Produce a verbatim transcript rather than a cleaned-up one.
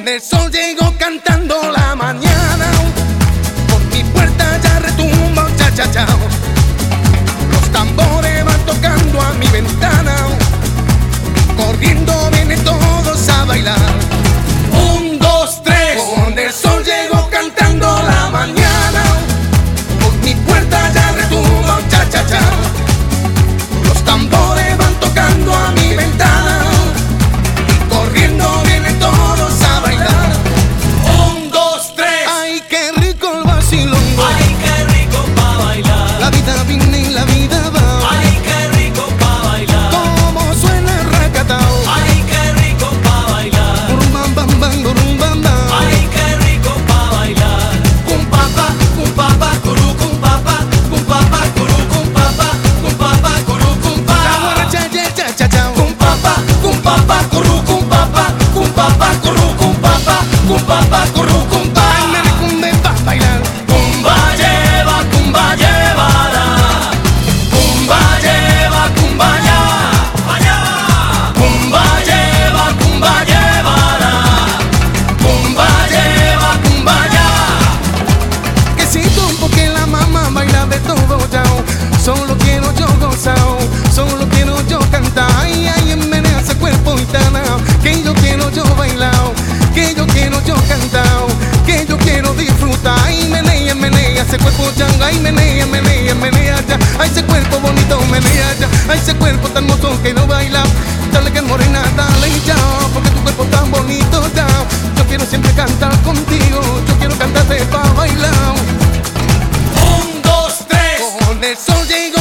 el sol llegó cantando la mañana, por mi puerta ya retumba un cha-cha-cha. Los tambores van tocando a mi ventana, corriendo vienen todos a bailar. Un, dos, tres. Con el sol llegó cantando la mañana, por mi puerta ya retumba un cha-cha-cha. Los tambores van tocando a mi ventana, corriendo vienen todos a bailar. Un, dos, tres. Ay, qué rico el vacilón. Ay, qué rico pa' bailar. La vida viene y la vida va. Ay, qué rico pa' bailar. Como suena el racatao. Ay, qué rico pa' bailar. Gurum bam bam bam, gurum bam bam. Ay, qué rico pa' bailar. Cum papa, cum papa, curu cum papa, cum papa, curu cum papa, cum papa, curu cum La papa. guaracha, cha, cha, cha, cha. Cum papa, cum papa, curu cum papa, cum papa, curu cum papa, cum papa, curu cum Ay, papa. nene, cumbe pa' bailar. Cumba lleva, cumba llevará. Cumba lleva, cumba ya, allá. Cumba lleva, cumba llevará. Cumba lleva, cumba ya. Que si tumbo que la mamá baila de todo yao. Solo quiero yo gozao, solo quiero yo cantar. Ay, ay, menea ese cuerpo gitana, que yo quiero yo bailao, que yo quiero yo cantao, que yo quiero disfrutar. Ay, menea, menea ese cuerpo changa. Ay, menea, menea, menea ya. Ay, ese cuerpo bonito, menea ya. Ay, ese cuerpo tan hermoso que no baila. Dale que es morena, dale ya, porque tu cuerpo tan bonito ya. Yo quiero siempre cantar contigo, yo quiero cantarte pa' bailar. Un, dos, tres. Con el sol llegó